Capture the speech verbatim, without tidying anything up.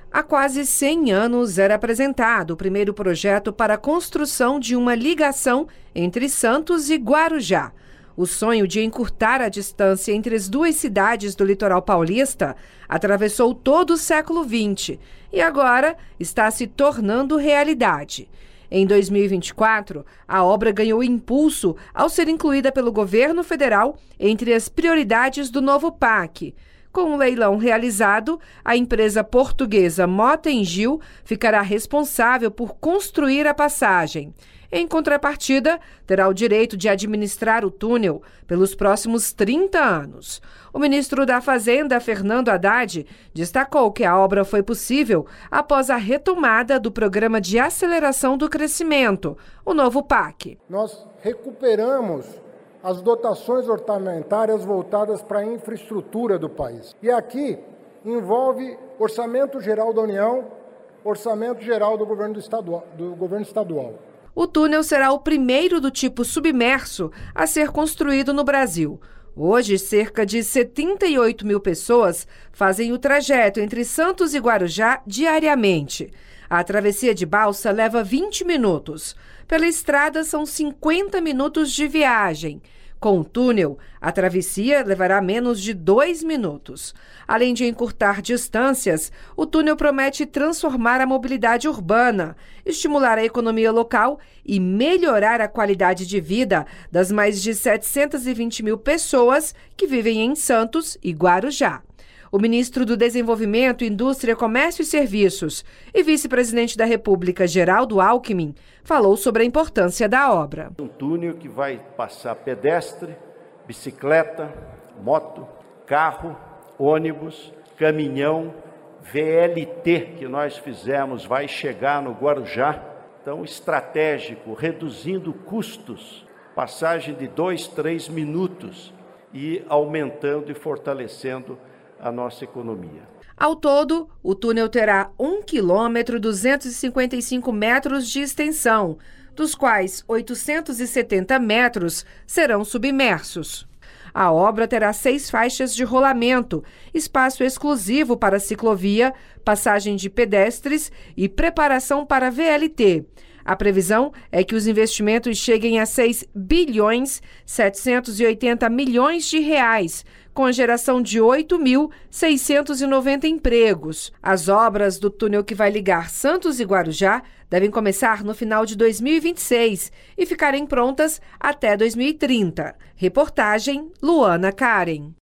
Há quase cem anos era apresentado o primeiro projeto para a construção de uma ligação entre Santos e Guarujá. O sonho de encurtar a distância entre as duas cidades do litoral paulista atravessou todo o século vinte e agora está se tornando realidade. Em dois mil e vinte e quatro, a obra ganhou impulso ao ser incluída pelo governo federal entre as prioridades do novo P A C. Com o leilão realizado, a empresa portuguesa Mota-Engil ficará responsável por construir a passagem. Em contrapartida, terá o direito de administrar o túnel pelos próximos trinta anos. O ministro da Fazenda, Fernando Haddad, destacou que a obra foi possível após a retomada do Programa de Aceleração do Crescimento, o novo P A C. Nós recuperamos as dotações orçamentárias voltadas para a infraestrutura do país. E aqui envolve Orçamento Geral da União, Orçamento Geral do Governo Estadual. Do governo estadual. O túnel será o primeiro do tipo submerso a ser construído no Brasil. Hoje, cerca de setenta e oito mil pessoas fazem o trajeto entre Santos e Guarujá diariamente. A travessia de balsa leva vinte minutos. Pela estrada, são cinquenta minutos de viagem. Com o túnel, a travessia levará menos de dois minutos. Além de encurtar distâncias, o túnel promete transformar a mobilidade urbana, estimular a economia local e melhorar a qualidade de vida das mais de setecentas e vinte mil pessoas que vivem em Santos e Guarujá. O ministro do Desenvolvimento, Indústria, Comércio e Serviços e vice-presidente da República, Geraldo Alckmin, falou sobre a importância da obra. Um túnel que vai passar pedestre, bicicleta, moto, carro, ônibus, caminhão, V L T que nós fizemos vai chegar no Guarujá. Então, estratégico, reduzindo custos, passagem de dois, três minutos e aumentando e fortalecendo a nossa economia. Ao todo, o túnel terá um quilômetro e duzentos e cinquenta e cinco metros de extensão, dos quais oitocentos e setenta metros serão submersos. A obra terá seis faixas de rolamento, espaço exclusivo para ciclovia, passagem de pedestres e preparação para V L T. A previsão é que os investimentos cheguem a seis bilhões setecentos e oitenta milhões de reais, com a geração de oito mil seiscentos e noventa empregos. As obras do túnel que vai ligar Santos e Guarujá devem começar no final de dois mil e vinte e seis e ficarem prontas até dois mil e trinta. Reportagem Luana Karen.